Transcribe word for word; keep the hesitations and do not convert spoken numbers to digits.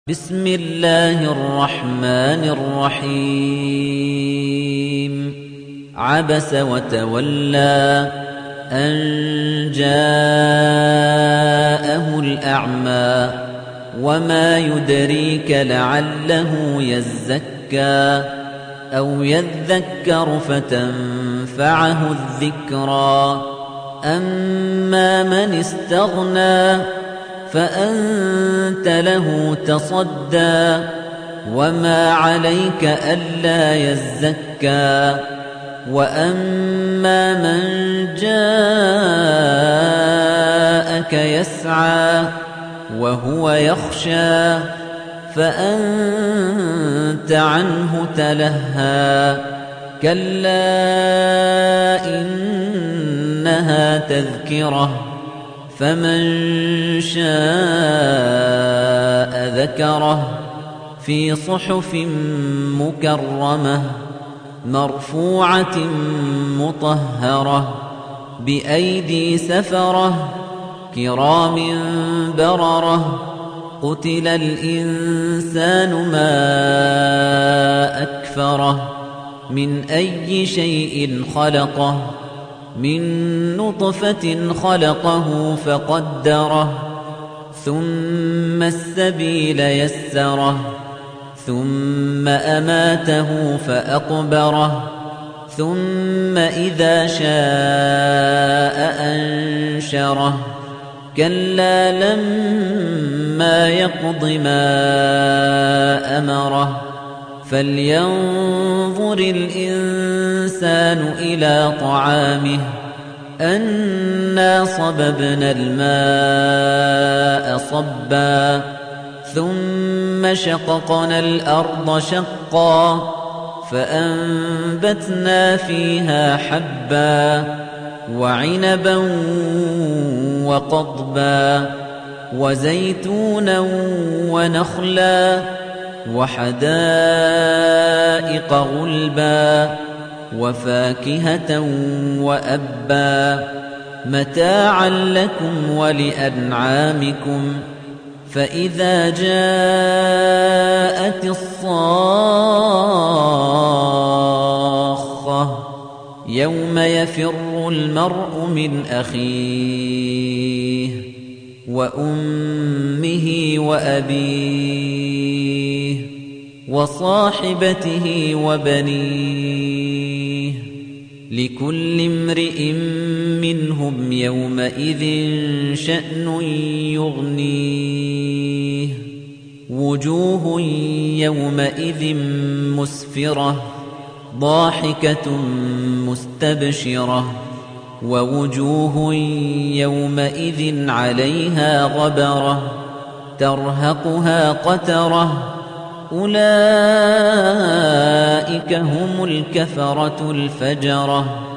بسم الله الرحمن الرحيم عبس وتولى أن جاءه الأعمى وما يدريك لعله يزكى أو يذكر فتنفعه الذكرى أما من استغنى فأنت له تصدى وما عليك ألا يزكى وأما من جاءك يسعى وهو يخشى فأنت عنه تلهى كلا إنها تذكرة فمن شاء ذكره في صحف مكرمة مرفوعة مطهرة بأيدي سفرة كرام بررة قتل الإنسان ما أكفره من أي شيء خلقه من نطفة خلقه فقدره ثم السبيل يسره ثم أماته فأقبره ثم إذا شاء أنشره كلا لما يقض ما أمره فلينظر الإنسان إلى طعامه أنا صببنا الماء صبا ثم شققنا الأرض شقا فأنبتنا فيها حبا وعنبا وقضبا وزيتونا ونخلا وحدائق غلبا وفاكهة وأبا متاعا لكم ولأنعامكم فإذا جاءت الصاخة يوم يفر المرء من أخيه وأمه وأبيه وصاحبته وبنيه لكل امرئ منهم يومئذ شأن يغنيه وجوه يومئذ مسفرة ضاحكة مستبشرة ووجوه يومئذ عليها غبرة ترهقها قترة أولئك هم الكفرة الفجرة